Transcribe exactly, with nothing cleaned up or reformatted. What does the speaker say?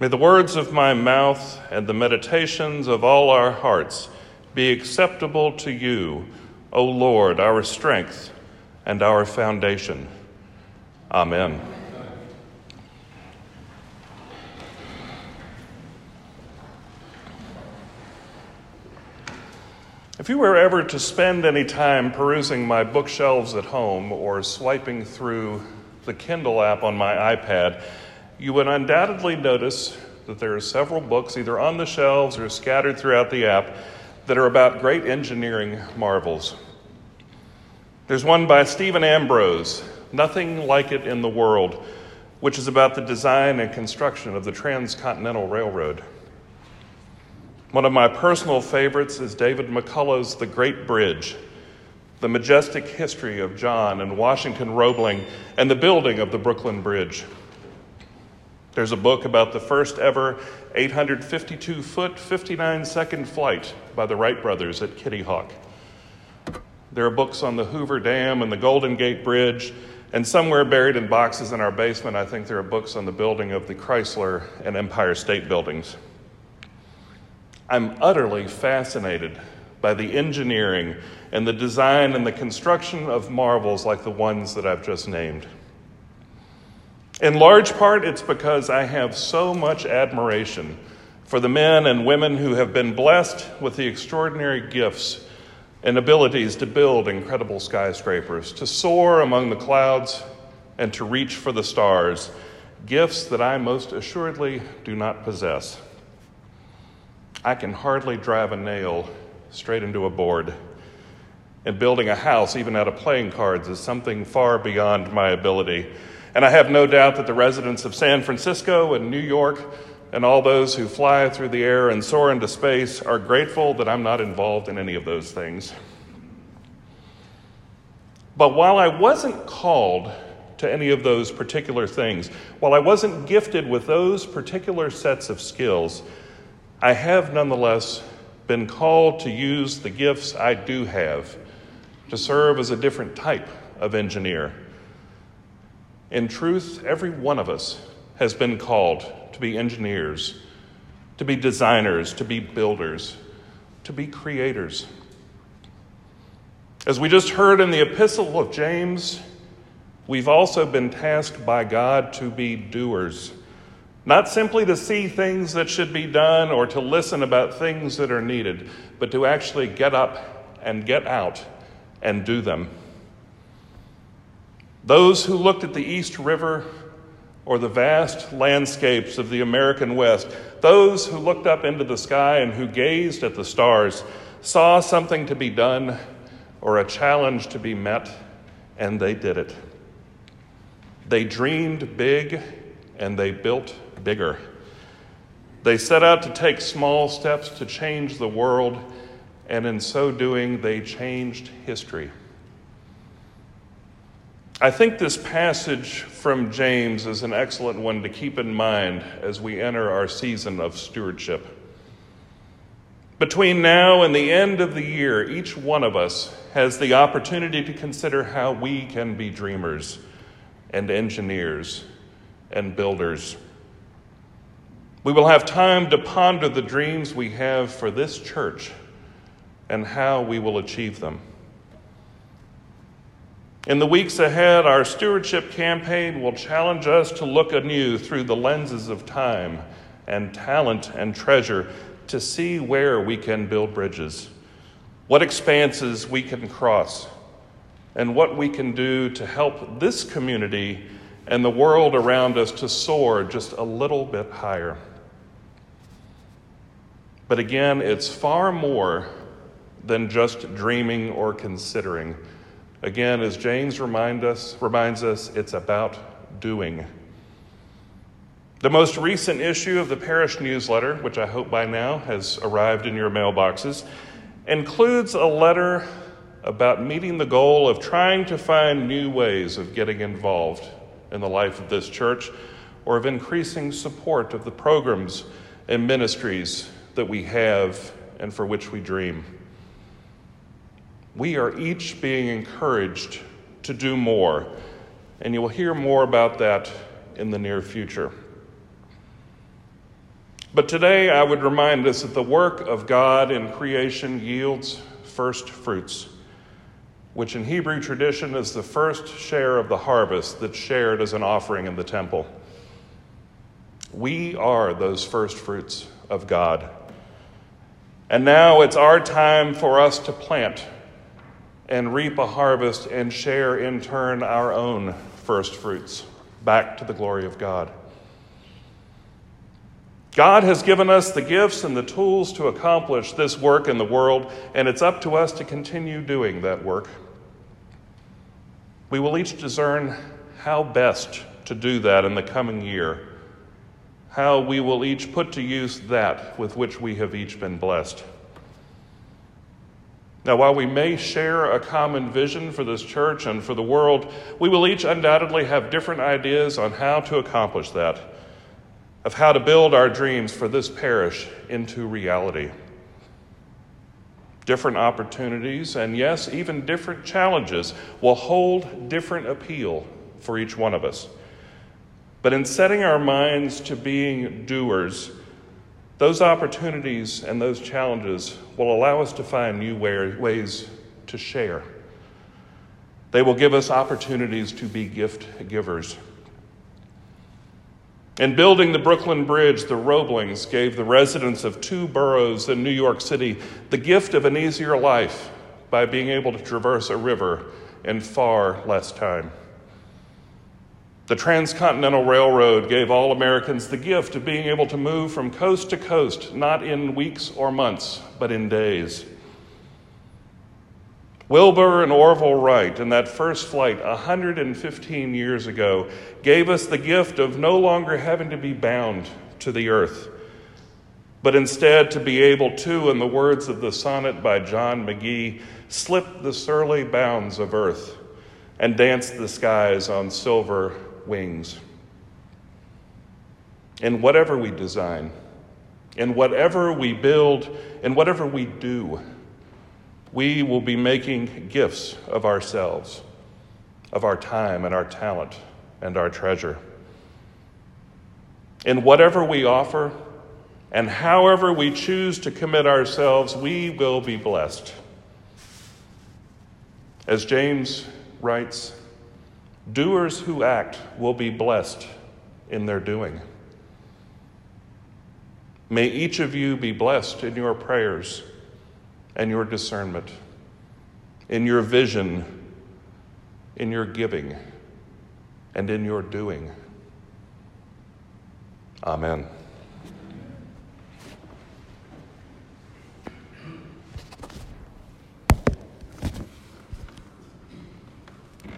May the words of my mouth and the meditations of all our hearts be acceptable to you, O Lord, our strength and our foundation. Amen. If you were ever to spend any time perusing my bookshelves at home or swiping through the Kindle app on my iPad, you would undoubtedly notice that there are several books either on the shelves or scattered throughout the app that are about great engineering marvels. There's one by Stephen Ambrose, Nothing Like It in the World, which is about the design and construction of the Transcontinental Railroad. One of my personal favorites is David McCullough's The Great Bridge, the majestic history of John and Washington Roebling and the building of the Brooklyn Bridge. There's a book about the first ever eight hundred fifty-two foot, fifty-nine second flight by the Wright brothers at Kitty Hawk. There are books on the Hoover Dam and the Golden Gate Bridge, and somewhere buried in boxes in our basement, I think there are books on the building of the Chrysler and Empire State Buildings. I'm utterly fascinated by the engineering and the design and the construction of marvels like the ones that I've just named. In large part, it's because I have so much admiration for the men and women who have been blessed with the extraordinary gifts and abilities to build incredible skyscrapers, to soar among the clouds, and to reach for the stars, gifts that I most assuredly do not possess. I can hardly drive a nail straight into a board, and building a house, even out of playing cards, is something far beyond my ability. And I have no doubt that the residents of San Francisco and New York and all those who fly through the air and soar into space are grateful that I'm not involved in any of those things. But while I wasn't called to any of those particular things, while I wasn't gifted with those particular sets of skills, I have nonetheless been called to use the gifts I do have to serve as a different type of engineer. In truth, every one of us has been called to be engineers, to be designers, to be builders, to be creators. As we just heard in the Epistle of James, we've also been tasked by God to be doers, not simply to see things that should be done or to listen about things that are needed, but to actually get up and get out and do them. Those who looked at the East River or the vast landscapes of the American West, those who looked up into the sky and who gazed at the stars, saw something to be done or a challenge to be met, and they did it. They dreamed big and they built bigger. They set out to take small steps to change the world, and in so doing, they changed history. I think this passage from James is an excellent one to keep in mind as we enter our season of stewardship. Between now and the end of the year, each one of us has the opportunity to consider how we can be dreamers and engineers and builders. We will have time to ponder the dreams we have for this church and how we will achieve them. In the weeks ahead, our stewardship campaign will challenge us to look anew through the lenses of time and talent and treasure to see where we can build bridges, what expanses we can cross, and what we can do to help this community and the world around us to soar just a little bit higher. But again, it's far more than just dreaming or considering. Again, as James remind us, reminds us, it's about doing. The most recent issue of the parish newsletter, which I hope by now has arrived in your mailboxes, includes a letter about meeting the goal of trying to find new ways of getting involved in the life of this church, or of increasing support of the programs and ministries that we have and for which we dream. We are each being encouraged to do more, and you will hear more about that in the near future. But today I would remind us that the work of God in creation yields first fruits, which in Hebrew tradition is the first share of the harvest that's shared as an offering in the temple. We are those first fruits of God. And now it's our time for us to plant and reap a harvest and share in turn our own first fruits back to the glory of God. God has given us the gifts and the tools to accomplish this work in the world, and it's up to us to continue doing that work. We will each discern how best to do that in the coming year, how we will each put to use that with which we have each been blessed. Now, while we may share a common vision for this church and for the world, we will each undoubtedly have different ideas on how to accomplish that, of how to build our dreams for this parish into reality. Different opportunities, and yes, even different challenges, will hold different appeal for each one of us. But in setting our minds to being doers, those opportunities and those challenges will allow us to find new ways to share. They will give us opportunities to be gift givers. In building the Brooklyn Bridge, the Roeblings gave the residents of two boroughs in New York City the gift of an easier life by being able to traverse a river in far less time. The Transcontinental Railroad gave all Americans the gift of being able to move from coast to coast, not in weeks or months, but in days. Wilbur and Orville Wright, in that first flight one hundred fifteen years ago, gave us the gift of no longer having to be bound to the earth, but instead to be able to, in the words of the sonnet by John McGee, slip the surly bounds of earth and dance the skies on silver wings. In whatever we design, in whatever we build, in whatever we do, we will be making gifts of ourselves, of our time and our talent and our treasure. In whatever we offer and however we choose to commit ourselves, we will be blessed. As James writes, doers who act will be blessed in their doing. May each of you be blessed in your prayers and your discernment, in your vision, in your giving, and in your doing. Amen.